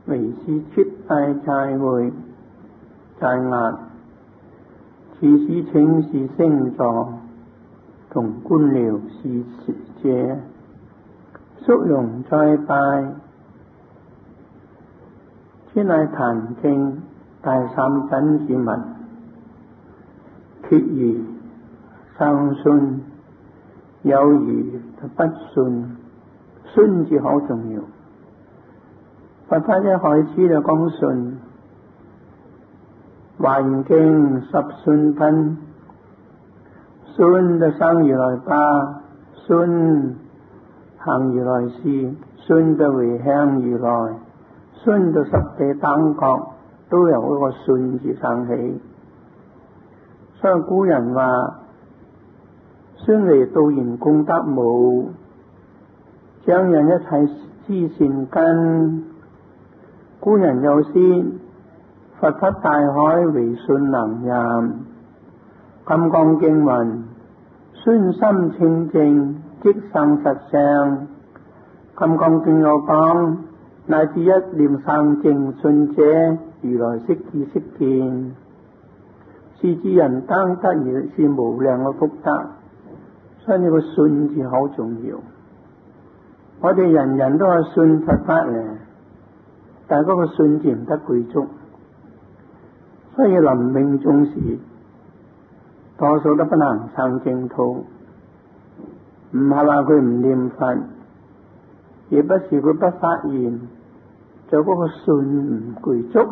為是出大齋會齋壓，此時請示星座同官僚是者，肅容再拜。此乃壇經第三真之文，決疑相信，有疑不信，信字好重要。佛法一開始就講信，華嚴經十信品，信就生如來巴，信行如來事，信就回向如來，信就十地等覺，都由嗰個信字生起。所以古人話：信為導言功德母，將人一切知善根。古人有詩：佛法大海唯信能入，金剛經云：信心清淨即生實相。金剛經有講：乃至一念生淨信者，如來悉智悉見。是指人當得而是無量嘅福德。所以呢個信字好重要。我哋人人都係信佛法嘅，但係嗰個信字唔得具足，所以臨命終時多數都不能生淨土。唔係話佢唔念佛，亦不是佢不發願，就嗰個信唔具足。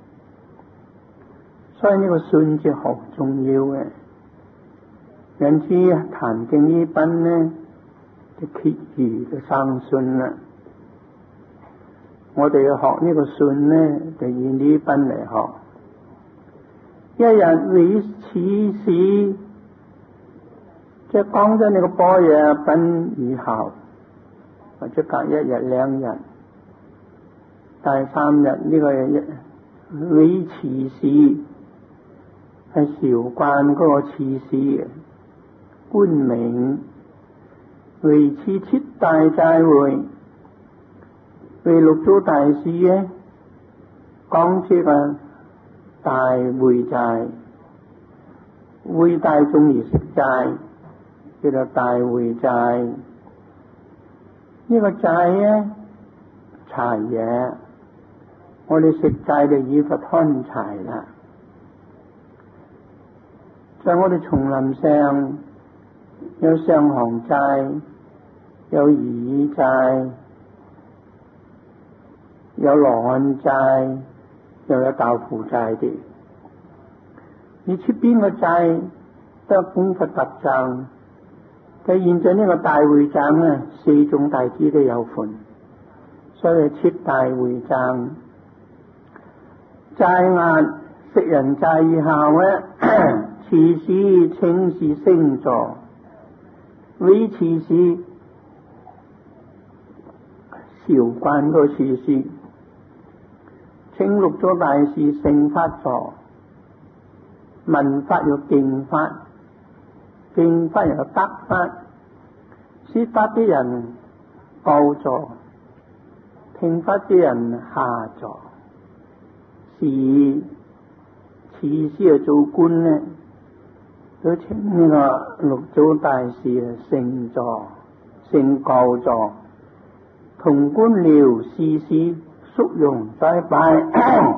所以呢個信字好重要嘅。因此壇經呢品呢，就決疑就生信啦。我哋要學呢個信呢，就以呢品嚟學。一日為此事，即係講咗呢個般若品以後，或者隔一日兩日，第三日呢個為此事係韶關嗰個此事嘅官名，為此出大齋會，為六祖大師咧講出個大會齋，會大眾而食齋，叫做大會齋。呢個齋咧柴嘢，我哋食齋就以佛看柴啦。在我哋叢林上有上行齋，有夷齋，有羅漢齋，又有豆腐齋啲。你出邊個齋都供佛特贈，但現在呢個大會齋咧，四種弟子都有份，所以出大會齋。齋壓食人齋以後咧，此時請示星座，為此事韶關個此事，請六祖大師成法座，聞法有敬法，敬法有得法，說法啲人高座，聽法啲人下座。是此事做官呢，都請呢個六祖大師聖座、聖高座，同官僚事事肅容再拜。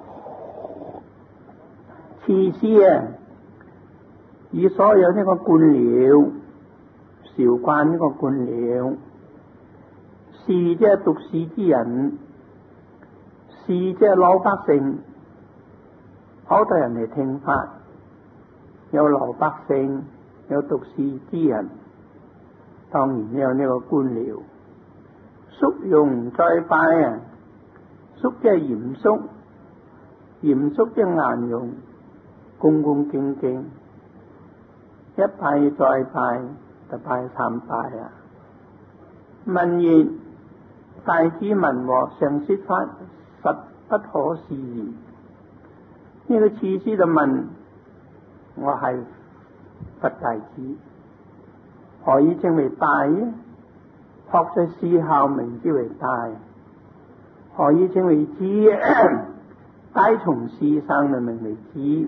此事以所有呢個官僚，韶關呢個官僚，士即係讀書之人，士即係老百姓，好多人嚟聽法，有老百姓，有讀書之人，當然有呢個官僚。肅容再拜啊！肅即係嚴肅，嚴肅即係顏容，恭恭敬敬。一拜再拜，就拜三拜啊！聞言大智文和常說法，實不可思議。呢個次師就問：我係佛弟子，何以稱為大呢？學在事後名之為大。 何以稱為知？皆從事生嚟名為知。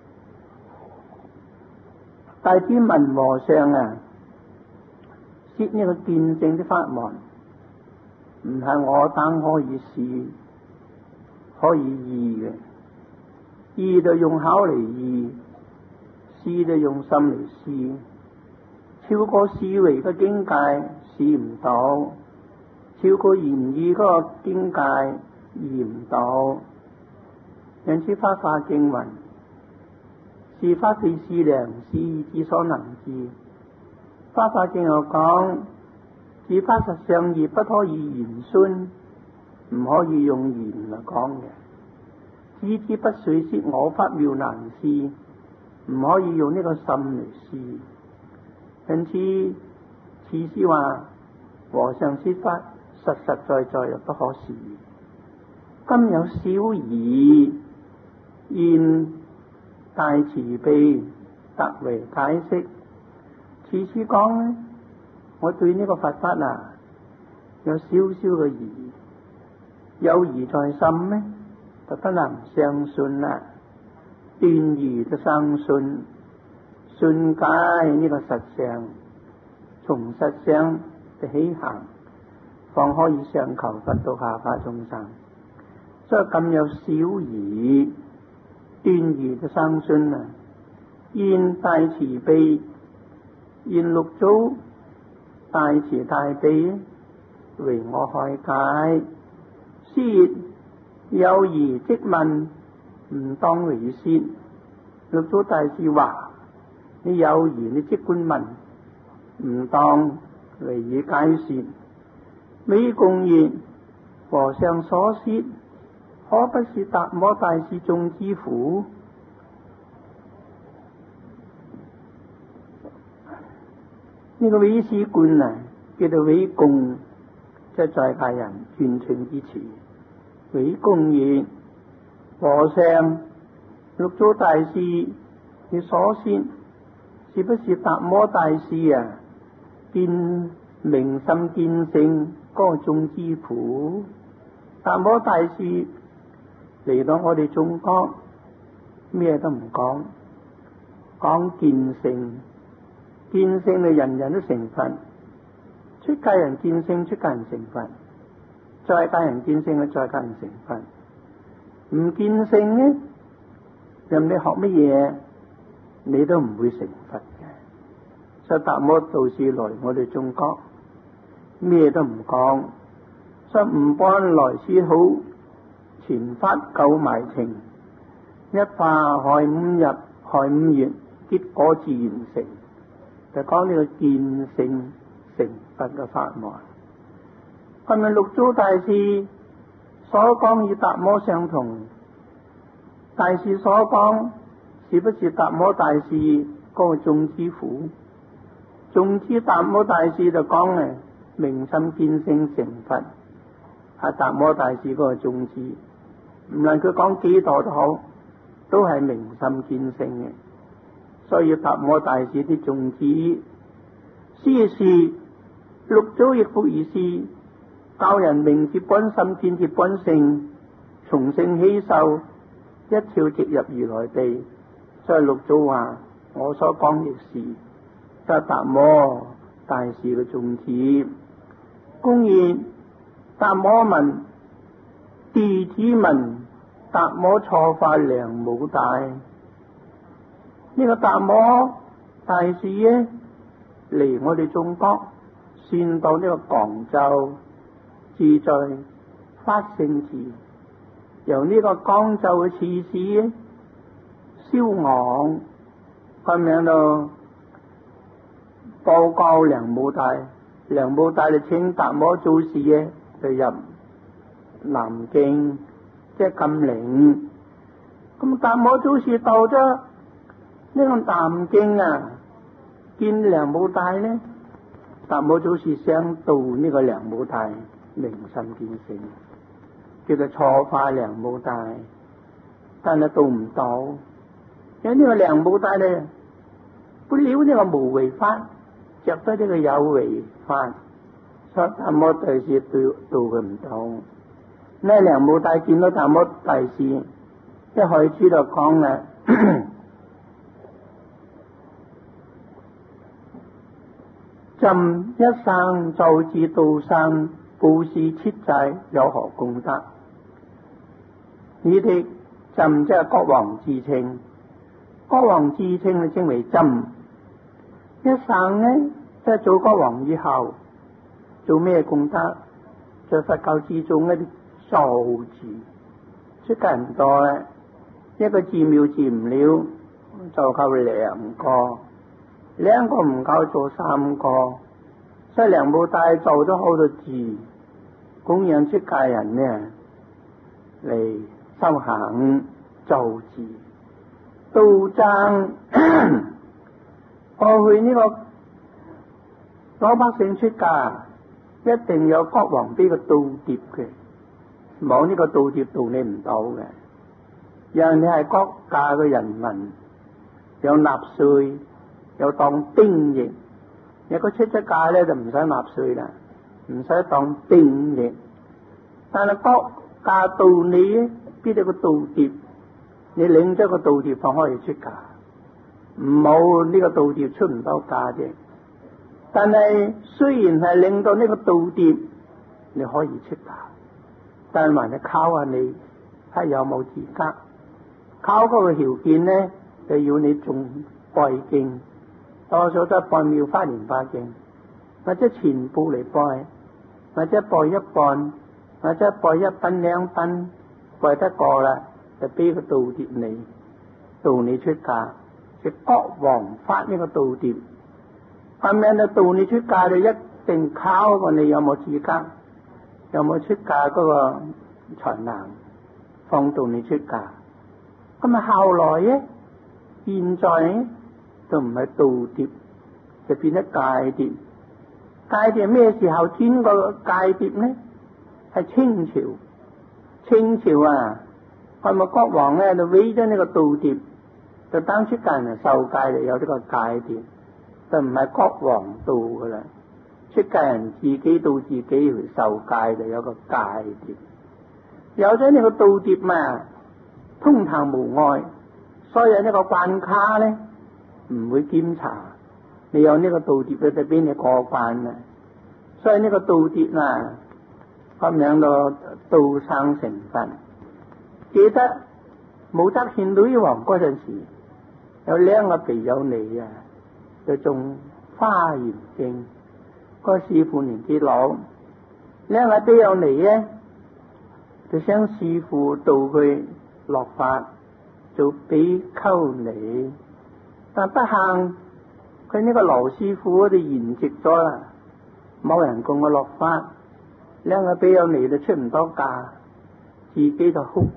大智文和尚啊，説呢個見性的法門，唔係我等可以試，可以議嘅。議就用口嚟議，試就用心嚟試。超過思維嘅境界試唔到，超過言語嗰個境界議唔到。因此法華經云：是法非思量，是意之所能知。法華經又講：是法實相義，不可以言宣，唔可以用言嚟講嘅。知之不遂，說我法妙難思，唔可以用呢個心嚟思。因此，此是話和尚說法實實在在又不可思議。今有小疑，現大慈悲特為解釋。此次講呢，我對呢個佛法啊有少少嘅疑，有疑在心呢，就不能相信啦。斷疑就相信，信解呢個實相，從實相就起行，方可以上求佛道，下化眾生。所以咁有小疑，斷疑就相信啦。現大慈悲，現六祖大慈大悲為我開解。說有疑即問，唔當為說。六祖大師話：你有疑你即管問，唔當為以解說。美共言：和尚所說，可不是達摩大師眾之苦？呢個韋師觀啊，叫做韋共，即係在家人尊稱之詞。韋共言：和尚六祖大師你所說，是不是達摩大師啊見明心見性嗰種之苦？達摩大師嚟到我哋中國，咩都唔講，講見性。見性係人人都成佛，出家人見性，出家人成佛；在家人見性，在家人成佛。唔見性呢，任你學乜嘢，你都唔會成佛嘅。所以達摩道士來我哋中國，咩都唔講，所以吾般來思好，傳法救埋情，一化害五日，害五月，結果自然成。就講呢個見性成佛嘅法門。今日六祖大師所講與達摩相同，大師所講是不是達摩大師嗰個眾之苦？眾之達摩大師就講咧，明心見性成佛，係達摩大師嗰個眾之，唔論佢講幾多都好，都係明心見性嘅。所以達摩大師啲眾子，師事六祖亦復如是，教人明接本心，見接本性，從性起受，一跳直入如來地。所以六祖話：我所講亦是，就係達摩大師嘅眾子。公然達摩問，弟子問，達摩錯化梁武大。呢個達摩大師咧嚟我哋中國，先到呢個廣州，自在法性寺，由呢個廣州嘅刺史咧蕭昂個名度報告梁武大，梁武大就請達摩祖師咧就入南京，即係金陵。咁達摩祖師到咗呢個南京啊，見梁武大呢，達摩祖師想度呢個梁武大明心見性，叫做錯化梁武大，但係度唔到，因為呢個梁武大呢不了呢個無為法，着得呢個有為法，所以達摩大師度佢唔到。 呢梁武帝見到達摩大士，一開始就講啦，朕一生就至道生，布施切濟，有何功德？呢啲朕即係國王自稱，國王自稱就稱為朕。一生呢，即係做國王以後做咩功德？在佛教之中一啲數字，出家人多咧，一個寺廟治唔了，就夠兩個唔夠做3個，所以梁武帝做咗好多寺，供養出家人呢嚟修行做寺。道爭過去呢個老百姓出家，一定有國王俾個道牒嘅，冇呢個道牒度你唔到嘅。人哋係國家嘅人民，有納稅，有當兵役。一個出咗家咧就唔使納稅啦，唔使當兵役。但係國家道你俾你個道牒，你領咗個道牒放可以出家，冇呢個道牒出唔到家啫。但係雖然係領到呢個道牒，你可以出家，但係還係考下你睇有冇資格。考嗰個條件呢，就要你仲拜經，多數都拜妙法蓮華經，或者全部嚟拜，或者拜一半，或者拜1品2品，拜得過啦，就俾個道牒你，導你出家。即國王發呢個道牒，咁樣就導你出家，就一定考過你有冇資格，有冇出家嗰個才能，放導你出家。咁啊，後來咧，現在咧就唔係道牒，就變咗戒牒。戒牒咩時候轉個戒牒呢？係清朝。清朝啊，係咪國王咧就毀咗呢個道牒，就當出家人受戒就有呢個戒牒，就唔係國王道噶啦。出家人自己到自己去受戒就有個戒牒。有咗呢個道牒嘛，通行無礙，所以呢個關卡咧唔會檢查，你有呢個道牒咧就俾你過關啦。所以呢個道牒啊，咁樣到道生成佛。記得武則獻女王嗰陣時，有2個比丘尼啊，就種華嚴經。個師父年紀老，2個比丘尼咧就想師父導佢落法做比丘尼，但不幸佢呢個老師父就圓寂咗啦，冇人供佢落法，2個比丘尼就出唔到家，自己就哭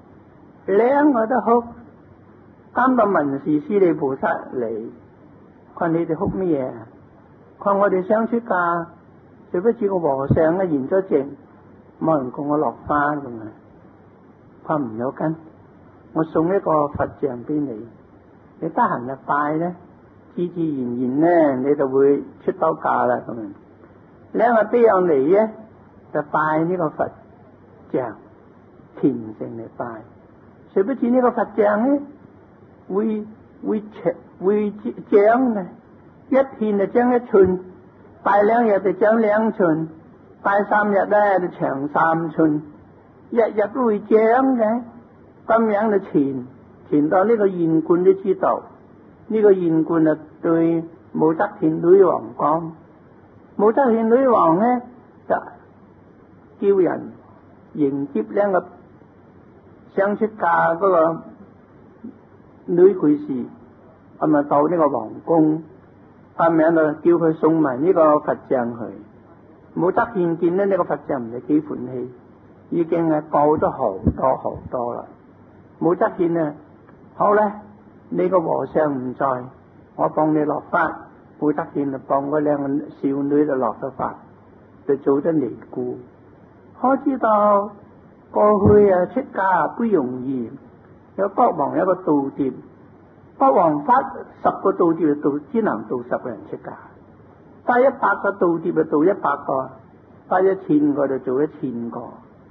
，2個都哭，啱到文殊師利菩薩嚟，佢你哋哭乜嘢？佢話我哋想出家，誰不知個和尚咧圓咗寂，冇人供我落花咁啊！佢唔有根，我送一個佛像俾你，你得閒就拜咧，自自然然咧你就會出到家啦咁樣。2個比丘尼咧就拜呢個佛像，虔誠嚟拜，誰不知呢個佛像咧會長嘅，一天就長1寸，拜2日就長2寸，拜3日咧就長3寸，日日都會長嘅。咁樣就傳到呢個現觀都知道，呢個現觀啊對武則天女王講，武則天女王咧就叫人迎接2個想出家嗰個女居士，咁啊到呢個皇宮，咁樣就叫佢送埋呢個佛像去。武則天見呢個佛像唔係幾歡喜，已經係過咗好多啦。武則天啊，好咧，你個和尚唔在，我幫你落法。武則天就幫嗰2個少女就落咗法，就做咗尼姑。可知道過去啊出家不容易，有國王有個道牒，國王發10個道牒就只能導10個人出家，發100個道牒就導100個，發1000個就做1000個。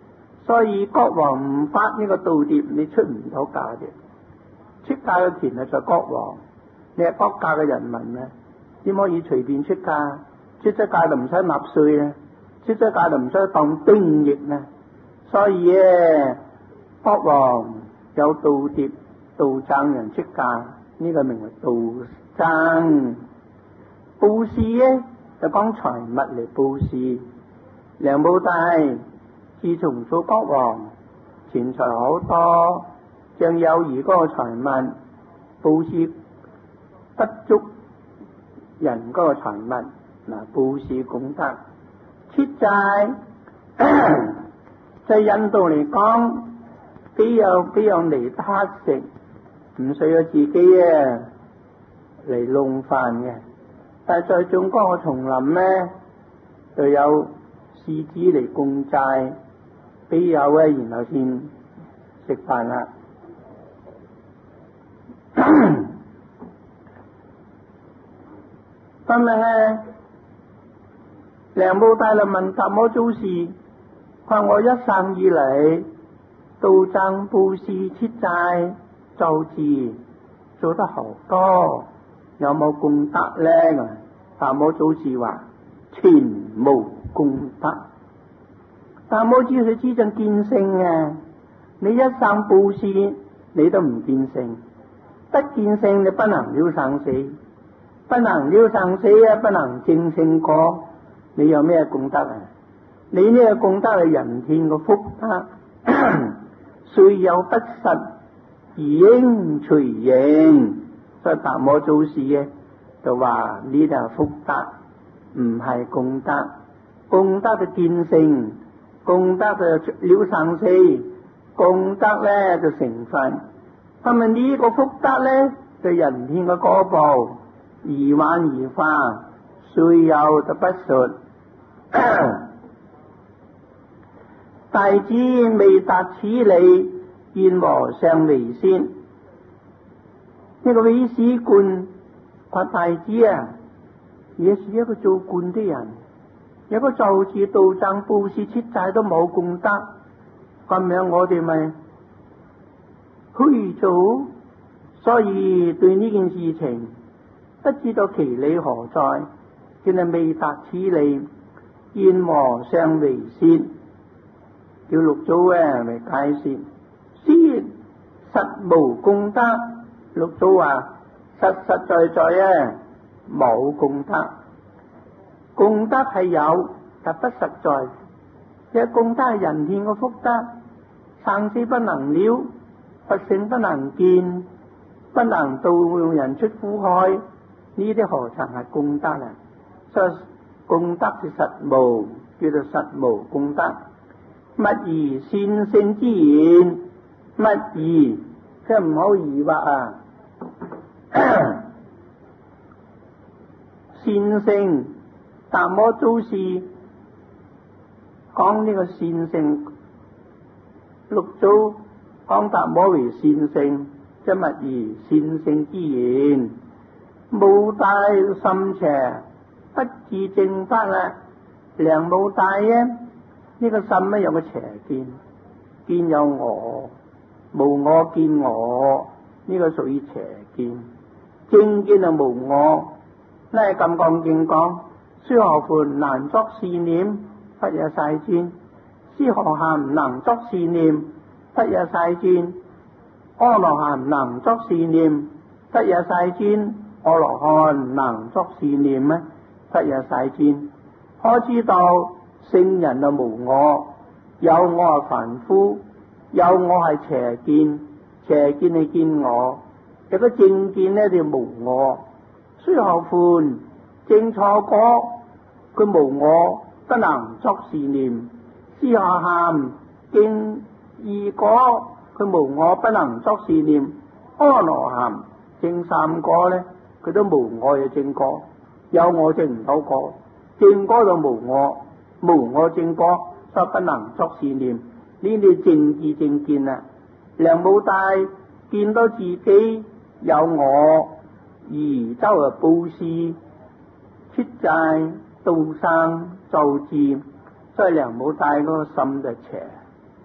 所以國王唔發呢個道牒，你出唔到嫁嘅。出嫁嘅權係在國王，你係國家嘅人民啊，點可以隨便出嫁？出咗嫁就唔使納稅啊，出咗嫁就唔使當兵役啊。所以咧，國王有道牒，度贈人出嫁，呢個名為度贈。布施咧就講財物嚟布施。梁武帝自從做國王，錢財好多，將有餘嗰個財物布施不足人嗰個財物，嗱，布施功德。切債在印度嚟講，比較嚟得乞食，唔需要自己啊嚟弄飯嘅。但係在中國嘅叢林咧，就有獅子嚟供債，比有啊，然後先食飯啦。今日咧，梁武帝就問達摩祖師，話我一生以嚟度贈布施切債救治做得好多，有冇功德咧？達摩祖師話全無功德。達摩祖師只正見性啊！你一生布施你都唔見性，不見性你不能了生死，不能了生死啊，不能證聖果，你有咩功德啊？你呢個功德係人天嘅福德，雖有不實，應隨形。所以達摩祖師嘅就話呢度係福德，唔係功德。功德就見性，功德就了生死，功德咧就成佛。咁啊呢個福德咧就人天嘅果報，而幻而化，雖有就不實。弟子未達此理，見和尚為先。呢個韋使官話弟子啊，也是一個做官的人，有個就住度贈布施切債都冇功德，咁樣我哋咪虛做。所以對呢件事情不知道其理何在，叫你未達此理，見和尚為先。叫六祖嚟解釋，先實無功德。六祖話實實在在冇功德，功德係有，但不實在。這功德係人天嘅福德，生死不能了，佛性不能見，不能度人出苦海，呢啲何曾係功德啊？所以功德是實無，叫做實無功德。勿疑善性之言，勿疑即係唔好疑惑啊！善性，達摩祖師講呢個善性，六祖講達摩為善性，即係勿疑善性之言，武大心邪，不自正法啦。梁武大啊！呢個心咧有個邪見，見有我，無我見我，呢個屬於邪見。正見就無我，呢《金剛經》講：須河洹難作是念，不也世尊；斯河咸能作是念，不也世尊；阿羅漢能作是念，不也世尊；阿羅漢能作是念咩？不也世尊。可知道聖人就無我，有我係凡夫，有我係邪見，邪見係見我，有個正見呢就無我。須河洹正錯果，佢無我不能作是念；斯河咸正異果，佢無我不能作是念；阿羅漢正三果呢，佢都無我嘅正果，有我正唔到果，正果就無我。無我正果，所以不能作是念。呢啲正知正見啊！梁武大見到自己有我，而周圍布施、出債、度生、造智，所以梁武大嗰個心就邪。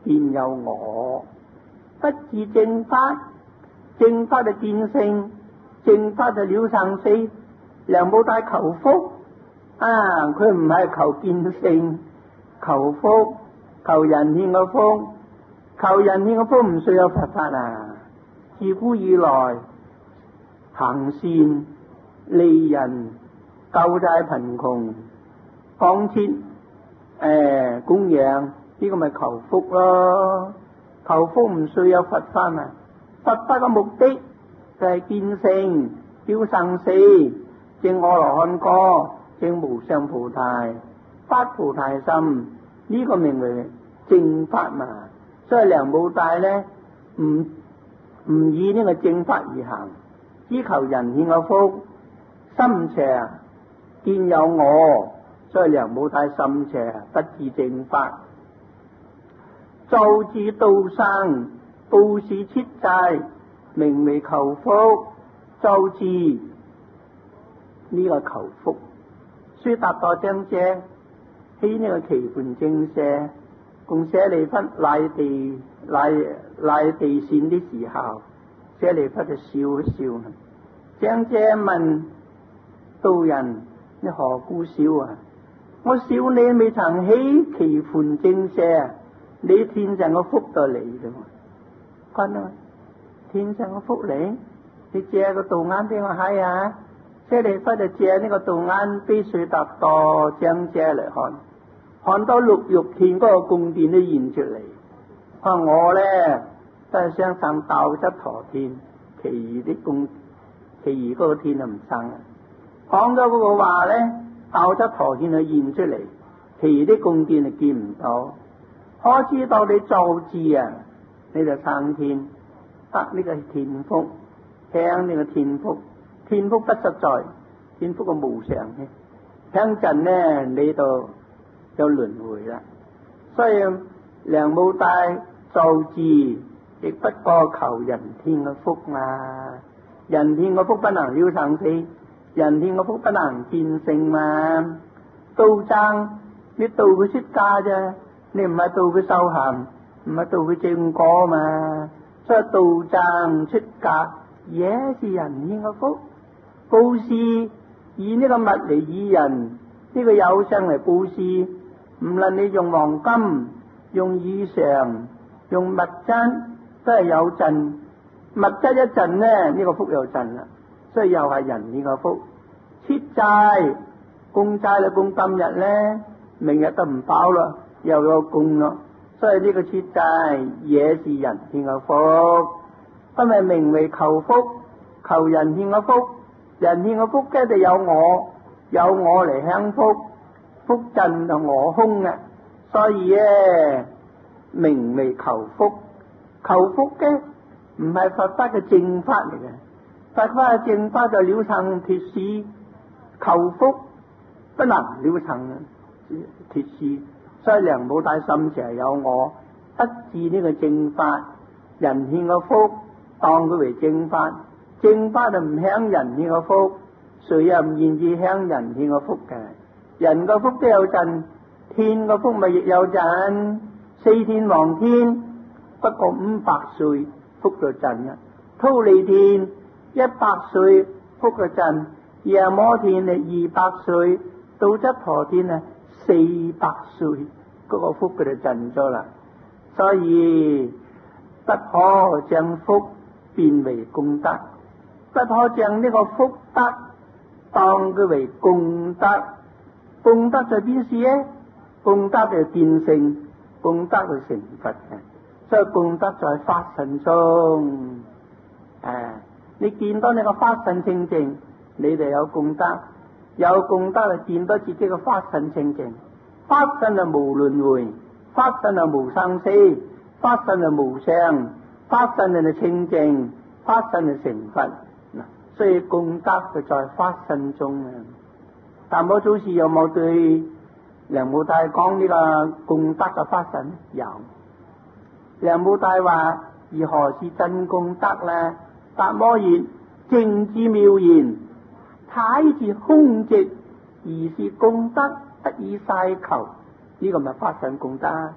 見有我，不自正法，正法就見性，正法就了生死。梁武大求福啊，佢唔係求見性，求福，求人天嘅福，求人天嘅福唔需要佛法啊！自古以來行善利人，救濟貧窮，降設供養，呢個咪求福咯。求福唔需要佛法啊！佛法嘅目的就係見性了生死，證阿羅漢果，證無上菩提，發菩提心，呢個名為正法嘛。所以梁武大咧唔以呢個正法而行，只求人天嘅福，心邪見有我，所以梁武大心邪，不自正法。造自度生，布施切債，名為求福。造自呢個求福，須達多將者喺呢個奇盤正舍，共舍利弗賴地線的時候，舍利弗就笑一笑。將者問道人：你何故笑啊？我笑你未曾起奇盤正舍，你天上嘅福就嚟啫嘛。君啊，天上嘅福嚟，你借個道眼俾我睇下。舍利弗就借呢個道眼俾須達多將者嚟看，看到六欲天嗰個宮殿都現出嚟。我咧都係想上斗質陀天，其餘嗰個天就唔生啊。講咗嗰個話咧，斗質陀天就現出嚟，其餘啲宮殿就見唔到。可知道你造自啊，你就生天，得呢個天福，享呢個天福。天福不實在，天福個無常嘅，聽陣呢你就有輪迴啦。所以梁武大造自亦不過求人天嘅福嘛，人天嘅福不能了生死，人天嘅福不能見性嘛。度爭你度佢出家啫，你唔係度佢修行，唔係度佢正果嘛。所以度爭出家也是人天嘅福。布施以呢個物嚟以人，呢個有相嚟布施，唔論你用黃金、用衣裳、用物質，都係有盡。物質一盡呢，呢個福又盡啦，所以又係人呢個福。切債供債你供今日呢，明日都唔飽啦，又有供咯，所以呢個切債也是人天嘅福，因為名為求福，求人天嘅福。人天嘅福嘅就有我嚟享福，福盡就我空啊，所以咧名為求福。求福嘅唔係佛法嘅正法嚟嘅，佛法嘅正法就了生脫死，求福不能了生脫死。所以梁武大心邪有我，不自呢個正法，人天嘅福當佢為正法。正法就唔享人天嘅福，誰又唔願意享人天嘅福嘅？人嘅福都有盡，天嘅福咪亦有盡。四天王天不過500歲福就盡啦，忉利天100歲福就盡，夜摩天200歲，道質陀天400歲，嗰個福佢就盡咗啦。所以不可將福變為功德。不可將呢個福德當佢為功德，功德就邊事咧？功德就見性，功德就成佛嘅。所以功德在法身中，你見到你個法身清淨，你就有功德，有功德就見到自己個法身清淨。法身就無輪迴，法身就無生死，法身就無相，法身就清淨，法身就成佛。所以功德就在法身中啊！但我祖師有冇對梁武大講呢個功德嘅法身？有。梁武大話：而何是真功德呢？達摩言：正知妙言，太自空寂，而是功德，不以世求。呢個咪法身功德。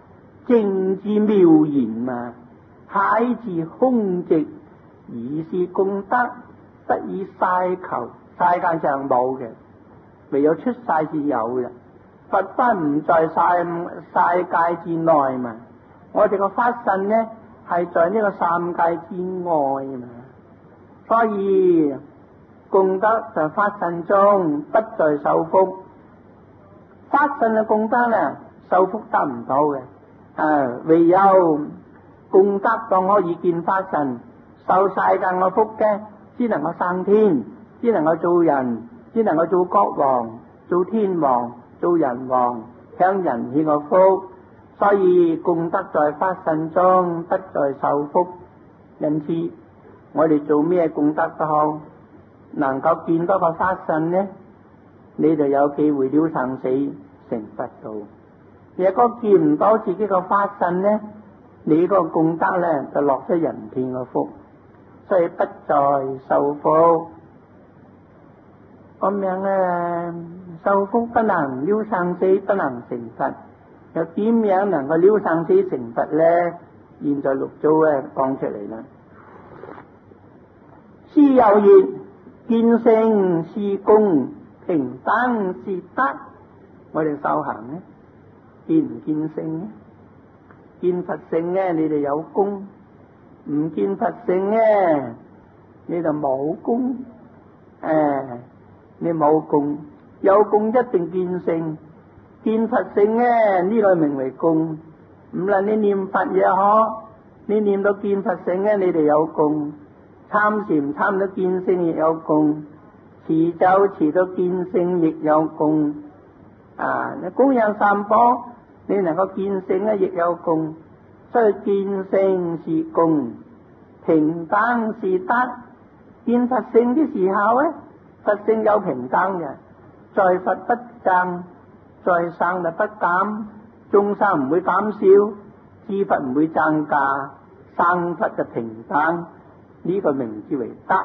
正之妙言嘛，海之空寂，而是功德得以世求，世界上冇嘅，唯有出世至有嘅。佛法唔在世界之內嘛，我哋個法身呢係在呢個三界之外嘛，所以功德在法身中，不在受福。法身嘅功德呢，受福得唔到嘅。唯有功德當可以見法身，受世間嘅福嘅，先能夠生天，先能夠做人，先能夠做國王、做天王、做人王，向人獻個福。所以功德在法身中，不在受福。因此我哋做咩功德都好，能夠見到個法身呢，你就有機會了生死成佛道。如果見唔到自己個法身呢，你個功德呢就落咗人天個福，所以不在受福。咁樣呢，受福不能了生死，不能成佛，又點樣能夠了生死成佛呢？現在六祖講出嚟啦。師有言：見性是功，平等是德。我哋修行呢，見唔見性呢？見佛性呢，你哋有功；唔見佛性呢，你就冇功。你冇功，有功一定見性。見佛性呢，呢個名為功。唔論你念佛也好，你念到見佛性呢，你哋有功。參禪參到見性亦有功，持咒持到見性亦有功。你供養三寶，你能夠見性呢，亦有功。所以見性是功，平等是德。見佛性的時候呢，佛性有平等嘅，在佛不增，在生就不減，眾生唔會減少，知佛唔會增加，生佛就平等。呢個名之為德。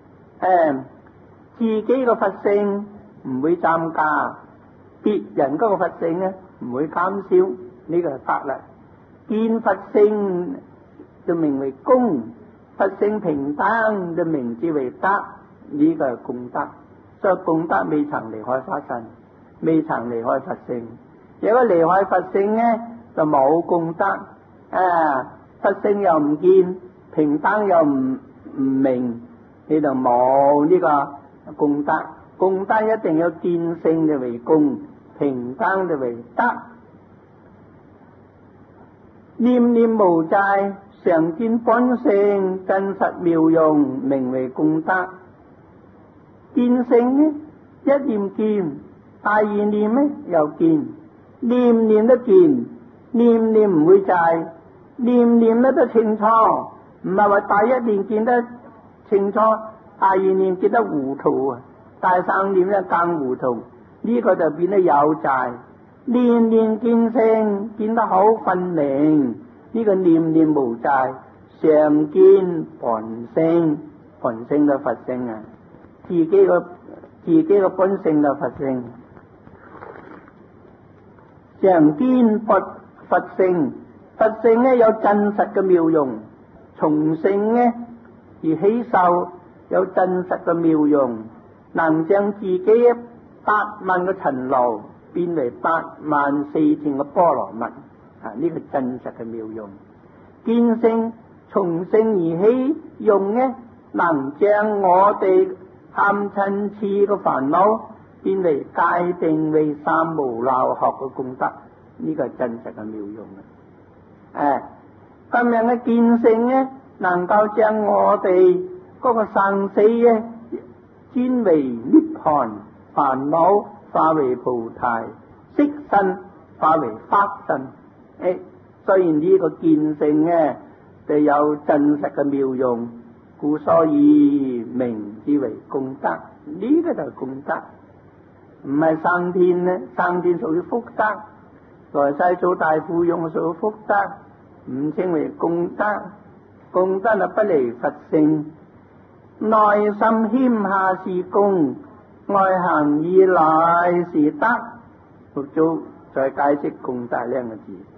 自己個佛性唔會增加，別人嗰個佛性呢唔會減少，呢個係德啦。見佛性就名為功，佛性平等就名之為德，呢個係功德。所以功德未曾離開法身，未曾離開佛性。如果離開佛性呢，就冇功德。佛性又唔見，平等又唔明，你就冇呢個功德。功德一定要見性就為功，平等就為德。念念無債，常見本性，真實妙用，名為功德。見性呢，一念見，第二念呢又見，念念都見，念念唔會債，念念都清楚，唔係話第一念見得清楚，第二念見得糊塗啊，第三念咧更糊塗，呢個就變得有債。念念見性，見得好分明，呢個念念無債，常見本性，本性就佛性啊，自己個本性就佛性，常見佛性，佛性呢有真實嘅妙用，從性呢而起受有真實嘅妙用，能將自己8萬個塵勞變為84000個波羅蜜，呢個真實嘅妙用。見性從性而起用呢，能將我哋貪嗔癡個煩惱變為界定為三無漏學嘅功德，呢個係真實嘅妙用啊！咁樣嘅見性呢，能夠將我哋嗰個生死呢轉為涅槃，煩惱化為菩提，色身化為法身。雖然呢個見性呢就有真實嘅妙用，故所以名之為功德。呢個就係功德，唔係生天呢，生天屬於福德，來世做大富翁屬於福德，唔稱為功德。功德就不離佛性，內心謙下是功，外行以來是德。六祖再解釋功德兩個字，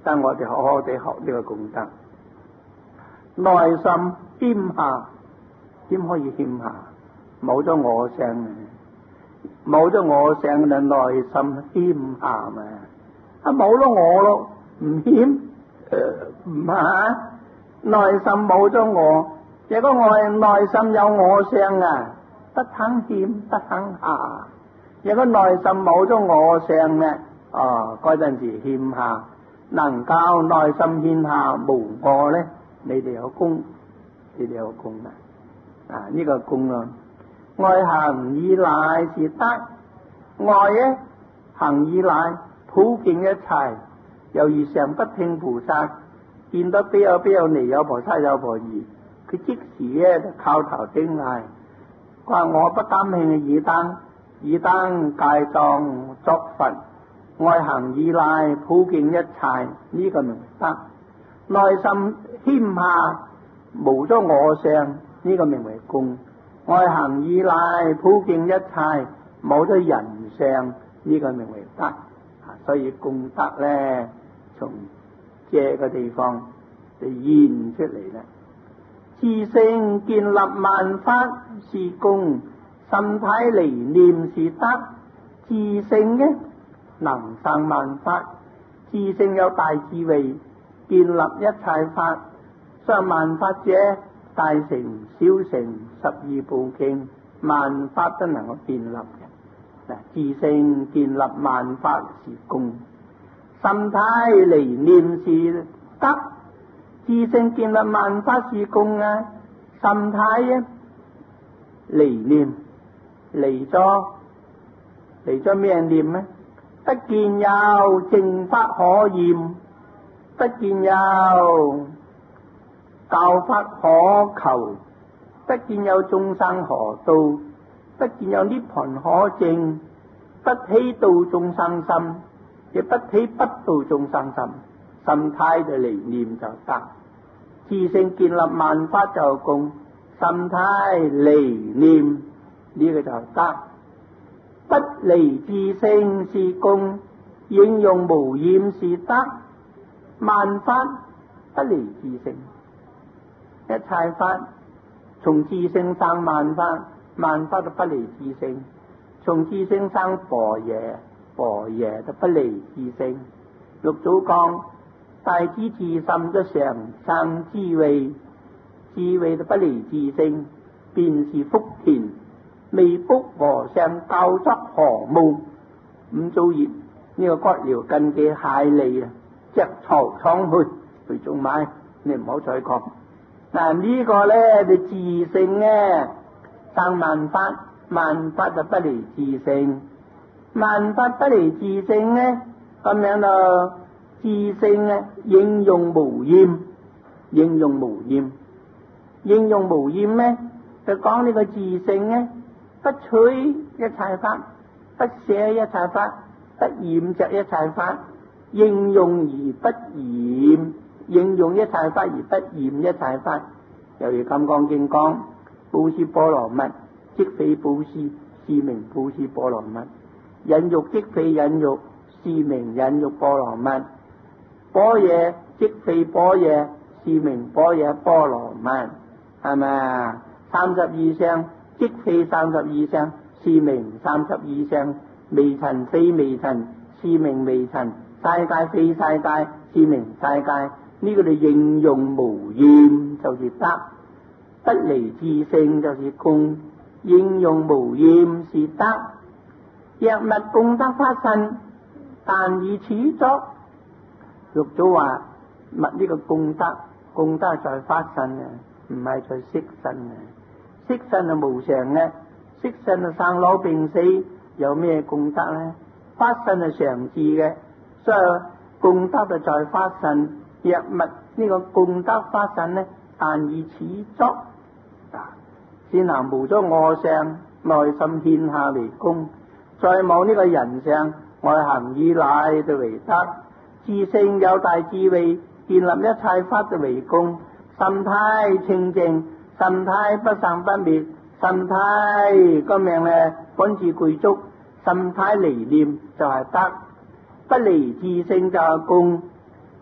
但我哋好好地學呢個功德。內心謙下，點可以謙下？冇咗我相，冇咗我相就內心謙下嘛。冇咗我咯，唔謙，唔係。內心冇咗我，如果我係內心有我相啊，不肯謙，不肯下。如果內心冇咗我相咧，嗰陣時謙下，能夠內心謙下無我咧，你哋有功，你哋有功啦。呢個功啊，愛行以來是德，愛咧行以來普遍一切，猶如常不聽菩薩見到邊有尼有婆差有婆夷，佢即時咧就叩頭頂禮，佢話我不甘興爾等戒藏作佛，愛行以來普遍一切，呢個名德。內心謙下無咗我相，呢個名為功。愛行以來普遍一切，冇咗人相，呢個名為德。所以功德咧，從這個地方就現出嚟啦。自性建立萬法是功，心體離念是德。自性嘅能生萬法，自性有大智慧，建立一切法。所以萬法者，大乘小乘12部經，萬法都能夠建立嘅。自性建立萬法是功，心體離念是德。自性建立萬法是功啊，心體離念，離咗咩念呢？不見有正法可驗，不見有教法可求，不見有眾生何到，不見有涅槃可證，不起度眾生心，亦不起不度眾生心。心態就離念就得，自性建立萬法就功，心態離念呢個就得。不離自性是功，應用無染是德。萬法不離自性，一切法從自性生萬法，萬法都不離自性。從自性生般若，般若都不離自性。六祖講大智自心都常生智慧，智慧都不離自性，便是福田。未卜和尚教則何無？五祖葉呢個割療根嘅蟹利啊，隻巢倉去種買，你唔好再講。呢個咧，你自性咧生萬法，萬法就不離自性，萬法不離自性咧，咁樣就自性咧應用無染，應用無染，應用無染咧就講呢個自性咧。不取一切法，不捨一切法，不染着一切法，應用而不染，應用一切法而不染一切法。猶如《金剛經》講：布施波羅蜜，即非布施，是名布施波羅蜜；忍辱即非忍辱，是名忍辱波羅蜜；般若即非般若，是名般若波羅蜜。係咪啊？32相。即非32相，是名32相；微塵非微塵，是名微塵；世界非世界，是名世界。呢個你應用無染就是德，不離自性就是功，應用無染是德。若勿功德發生，但以此作。六祖話：物呢個功德，功德在發生啊，唔係在色身啊。色身係無常嘅，色身係生老病死，有咩功德咧？法身係常住嘅，所以功德就在法身。若物呢個功德法身咧，但以此作，先行無咗我相，內心獻下為功，再冇呢個人相，外行以來就為德。自性有大智慧，建立一切法就為功，心態清淨。心態不生不滅，心態個命咧本自具足，心態離念就係德，不離自性就係功。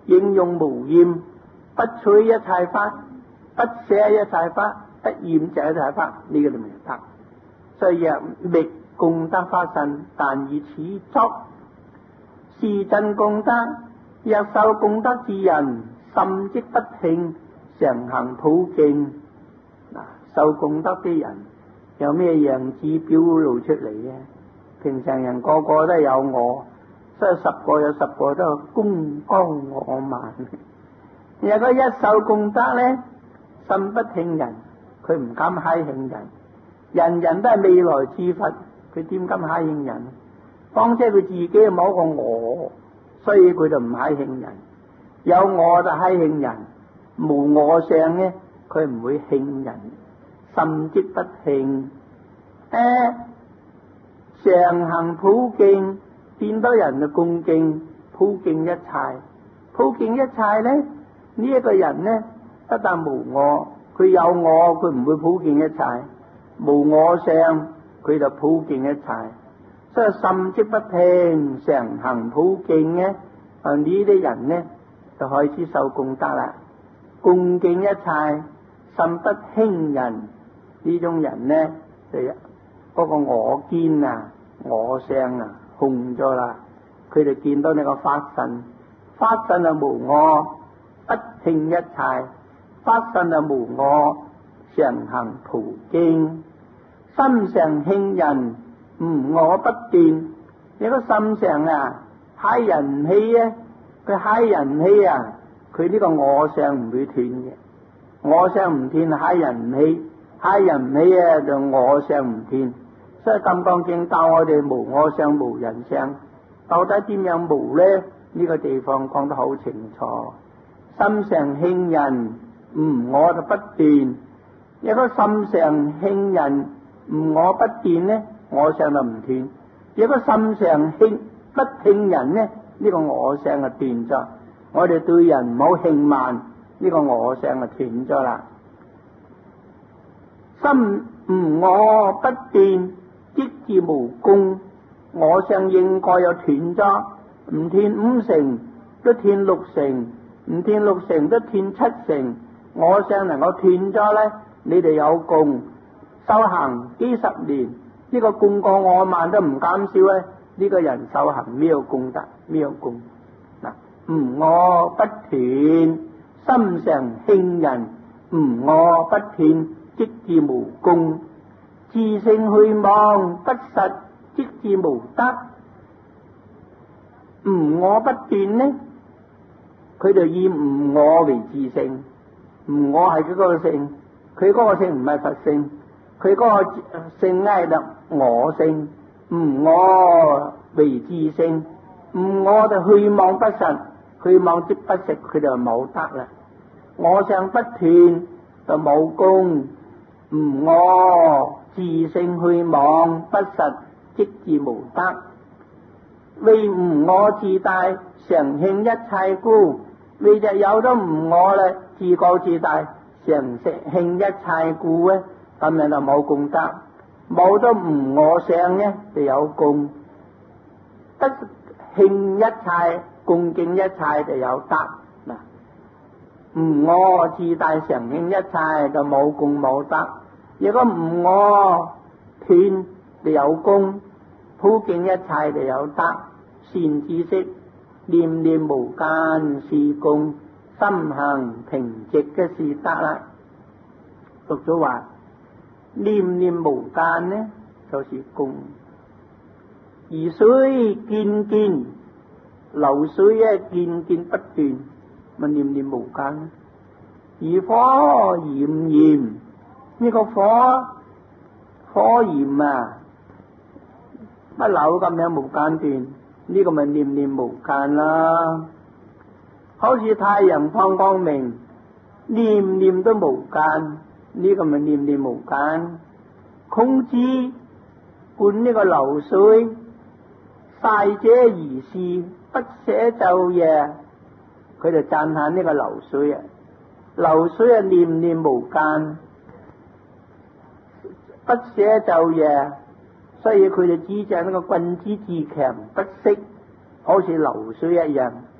應用無厭，不取一切法，不捨一切法，不厭捨一切法，呢個就明得。所以若覓功德法身，但以此作，是真功德。若受功德之人，心即不聽，常行普敬。受功德啲人有咩樣子表露出嚟嘅？平常人個個都有我，所以10個有10個都功高我慢。如果一受功德咧，心不聽人，佢唔敢嗨慶人。人人都係未來之佛，佢點敢嗨慶人？況且佢自己冇一個我，所以佢就唔嗨慶人。有我就嗨慶人，無我相咧，佢唔會慶人。心即不聽，常行普敬，見到人就恭敬，普敬一切。普敬一切咧，呢一個人咧，不但無我，佢有我，佢唔會普敬一切。無我相，佢就普敬一切。所以心即不聽，常行普敬咧，呢啲人咧就開始受功德啦。恭敬一切，心不輕人。呢種人咧，就嗰個我見啊、我相啊，空咗啦。佢哋見到你個法身，法身啊無我，不聽一切，法身啊無我，常行普敬。心常輕人，唔我不斷。你個心常啊，嗨人氣啊，佢嗨人氣啊，佢呢個我相唔會斷嘅。我相唔斷，嗨人氣。嗨人起啊，就我相唔斷。所以《金剛經》教我哋無我相、無人相，到底點樣無呢？呢個地方講得好清楚。心常輕人，唔我就不斷。如果心常輕人，唔我不斷呢，我相就唔斷。如果心常輕不輕人呢，呢個我相就斷咗。我哋對人唔好輕慢，呢個我相就斷咗啦。心唔我不斷，即至無功。我相應該有斷咗，唔斷5成，都斷6成，唔斷6成都斷7成。我相能夠斷咗咧，你哋有功，修行幾十年，呢個功過我慢都唔減少咧。呢個人修行咩有功德，咩有功嗱？唔我不斷，心常輕人，唔我不斷，即至無功。自性虛妄不實，即至無德。唔我不斷呢，佢就以唔我為自性。唔我係佢嗰個性，佢嗰個性唔係佛性，佢嗰個性係就我性。唔我為自性，唔我就虛妄不實，虛妄即不實，佢就冇德啦。我相不斷就冇功。唔我自性虛妄不實，即至無德。為唔我自大，常慶一切故。為就有咗唔我咧，自高自大，常慶一切故咧，咁樣就冇功德。冇咗唔我相咧，就有功。得慶一切，恭敬一切就有德嗱。唔我自大，常慶一切就冇功冇德。如果唔我斷就有功，普敬一切就有德。善知識念念無間是功，心行平直嘅是德啦。讀咗話念念無間呢，就是功。如水見見流水咧，見見不斷，咪念念無間。如火炎炎，呢個火焰啊，不朽咁樣無間斷，呢個咪念念無間啦。好似太陽放光明，念念都無間，呢個咪念念無間。孔子管呢個流水，逝者而事，不捨晝夜，佢就讚下呢個流水啊。流水啊，念念無間，不捨晝夜，所以佢就指正呢個君子自強不息，好似流水一樣。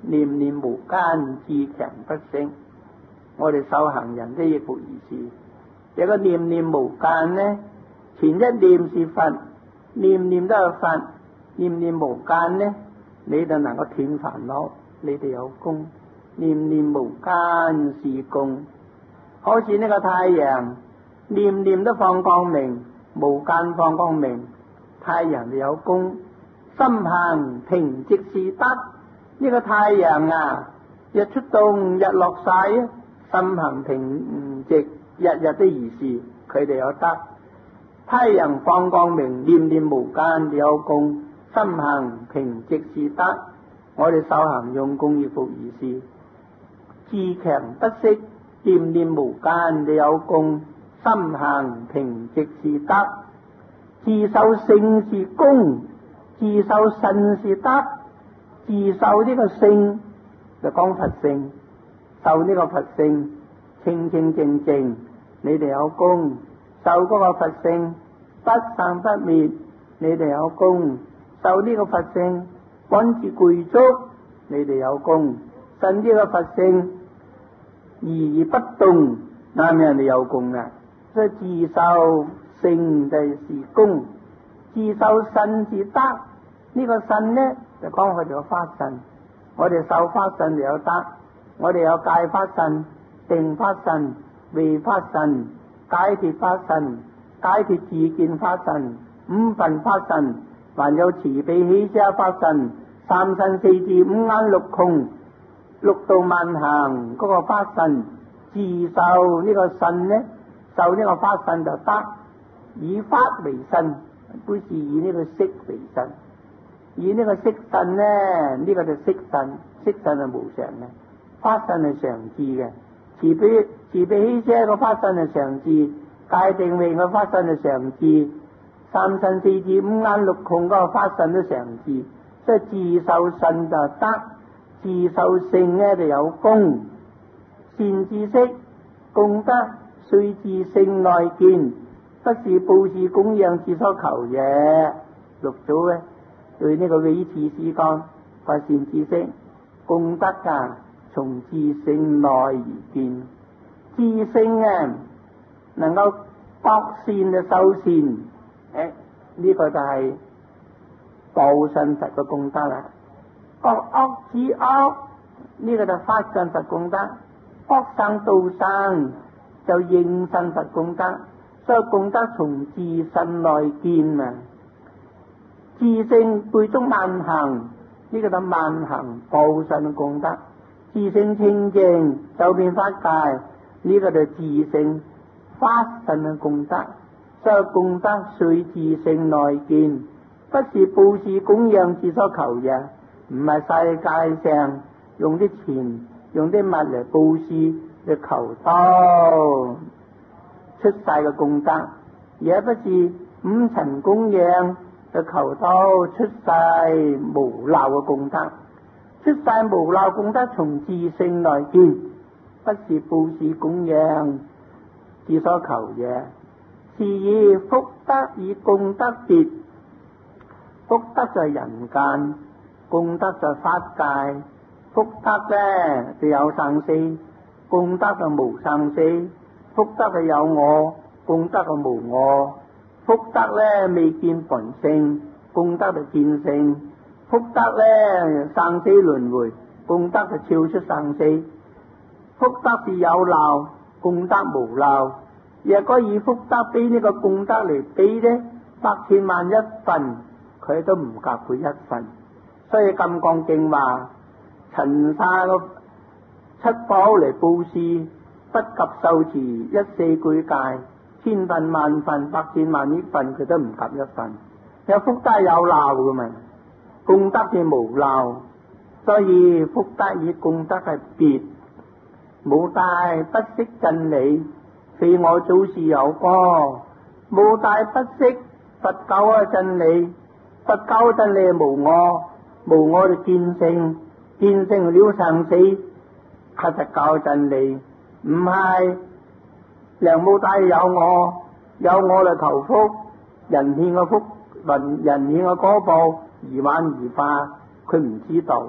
念念無間，自強不息。我哋修行人都亦復如是。有個念念無間呢，前一念是佛，念念都係佛，念念無間呢，你就能夠斷煩惱，你哋有功。念念無間是功，好似呢個太陽，念念都放光明，無間放光明，太陽就有功。心行平直是德，呢個太陽啊，日出東日落晒啊，心行平直，日日都如是，佢哋有德。太陽放光明，念念無間就有功。心行平直是德，我哋修行用功亦復如是。自強不息，念念無間就有功。心行平直是德，自受性是功，自受信是德。自受呢個性就講佛性，受呢個佛性清清淨淨，你哋有功。受嗰個佛性不生不滅，你哋有功。受呢個佛性穩住具足，你哋有功。信呢個佛性而不動，啱人哋有功啊。所以自受性就是功，自受信是德。呢個信呢就講佢哋有法信，我哋受法信就有德。我哋有戒法信、定法信、慧法信、解脫法信、解脫自見法信、五分法信，還有慈悲喜捨法信、三身四智五眼六窮六道萬行嗰個法信。自受呢個信呢，受呢個法信就得，以法為信，不是以呢個色為信。以呢個色信呢，呢個就色信，色信係無常嘅，法信係常智嘅。慈悲喜捨個法信係常智，戒定慧個法信係常智，三身四智五眼六窮個法信都常智。所以自受信就得，自受性呢就有功。善知識功德雖自性內見，不是布施供養之所求也。六祖呢對呢個韋刺史講，話善知識功德啊，從自性內而見。自性啊能夠覺善就修善，呢個就係報信佛嘅功德啦。覺惡止惡，呢個就發信佛功德。惡生道生就應信佛功德，所以功德從自信內見啊。自性具足萬行，呢個就萬行報信功德。自性清淨就變法界，呢個就自性法信嘅功德。所以功德隨自性內見，不是布施供養之所求嘅，唔係世界上用啲錢用啲物嚟布施嚟求多出世嘅功德，也不是五塵供養嚟求多出世無漏嘅功德。出世無漏功德從自性內見，不是布施供養之所求嘅。是以福德與功德別，福德在人間，功德在法界。福德呢就有生死，功德就無生死。福德係有我，功德就無我。福德呢未見凡聖，功德就見聖。福德呢生死輪迴，功德就超出生死。福德是有漏，功德無漏。若果以福德比呢個功德嚟比呢，百千萬一份，佢都唔夾佢一份。所以《金剛經》話：塵沙個七寶嚟布施，不及受持一四句戒，千份萬份百千萬億份，佢都唔及一份。有福德有漏噶嘛，功德嘅無漏，所以福德與功德係別。無大不識真理，非我祖師有過。無大不識佛教嘅真理，佛教嘅真理無我，無我就見性，見性了生死。係佛教真理，唔係梁武大有我，有我嚟求福，人獻個福，人獻個果報，而玩而化，佢唔知道，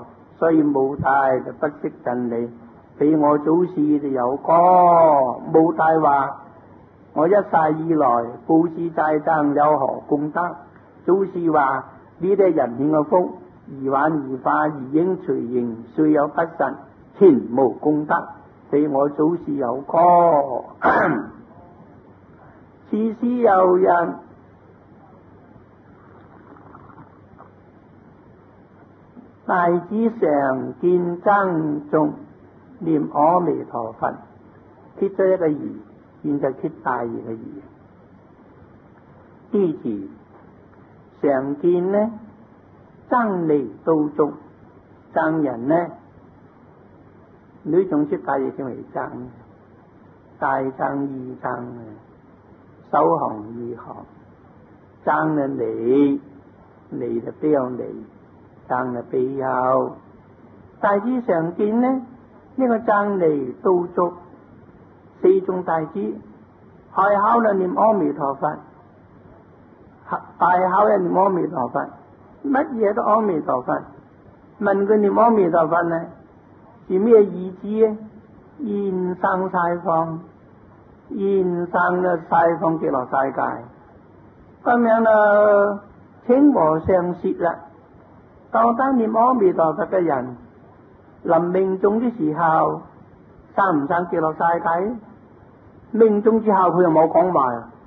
所以武大就不識真理。俾我祖師就有歌，武大話：我一世以來布施齋僧有何功德？祖師話：呢啲人欠嘅福，而玩而化，而應隨形，雖有不實，全無功德。俾我祖師有歌。此時有人大師常見僧眾念阿彌陀佛，揭咗一個疑，現在揭大疑嘅疑。呢字常見呢，僧尼都足，僧人呢，呢種揭大疑稱為僧，大僧二僧，修行二行，僧呢尼就標尼，僧呢比丘。大師常見呢，呢個僧尼都足，四眾大師開口就念阿彌陀佛，大口就念阿彌陀佛，乜嘢都阿彌陀佛。問佢念阿彌陀佛呢，是咩意思呢？現生西方，現生嘅西方極樂世界，咁樣啦，清和尚說啦，當單念阿彌陀佛嘅人，臨命終嘅時候，生唔生極樂世界？命終之後佢又冇講話，